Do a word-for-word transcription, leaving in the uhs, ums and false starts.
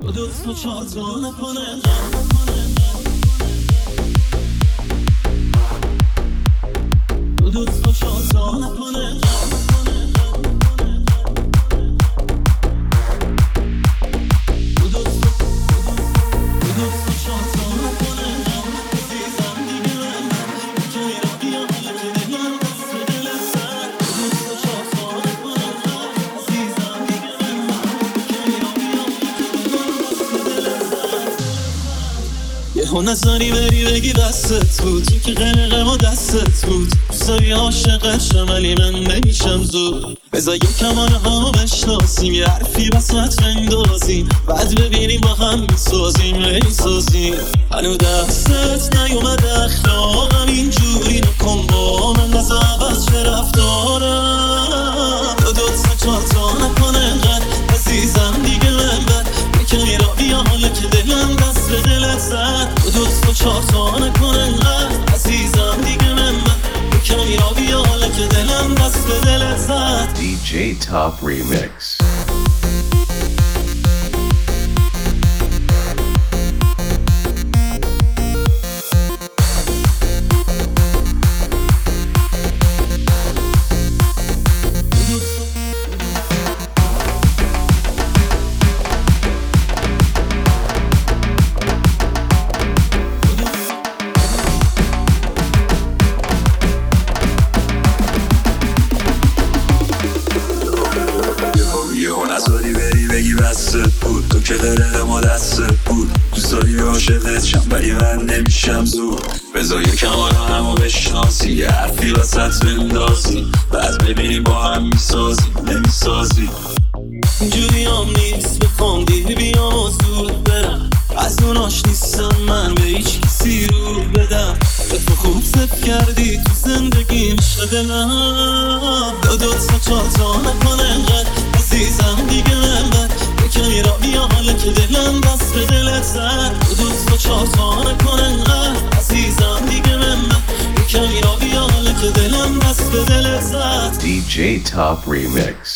دوست و چهار تا نکنه دوست و چهار تا نکنه یهو نزاری بری بگی دستت بود که غرقم و دستت بود دوستایی عاشقت شم ولی من نمیشم زود بذار یکم آنه همو بشناسیم یه حرفی بسمت بندازیم بعد ببینیم با هم میسازیم میسازیم هنو دستت نیومده اخلاقم اینجوری نکن با من از عوض چه رفتارم دو دوت سه چهار تا نکنه انقدر عزیزم دیگه من بد یکمی را بیا حالا که دلم دست به دلت زد دو دوست و چهار تا نکنه انقدر عزیزم دیگه من بد یکمی را بیا حالا که دلم دست به دلت زد. دی جی Top Remix. نزاری بری بگی بستت بود تو که غرقم و دستت بود دوستایی عاشقت شم ولی من نمیشم زود بذار یکم آنو همو بشناسی یه حرفی وسط بندازی بعد ببینیم با هم میسازی نمیسازی اینجوری هم نیست بخوام دیر بیام و زود برم از اوناش نیستم من به هیچ کسی رو بدم تو خوب صف کردی تو زندگیم شدلم دو دوت سه چهار تا نکنه انقدر عزیزم دیگه من بد یکمی را بیا حالا که دلم دست به دلت زد دو دوت سه چهار تا نکنه انقدر عزیزم دیگه من بد یکمی را بیا حالا که دلم دست به دلت زد. دی جی Top Remix.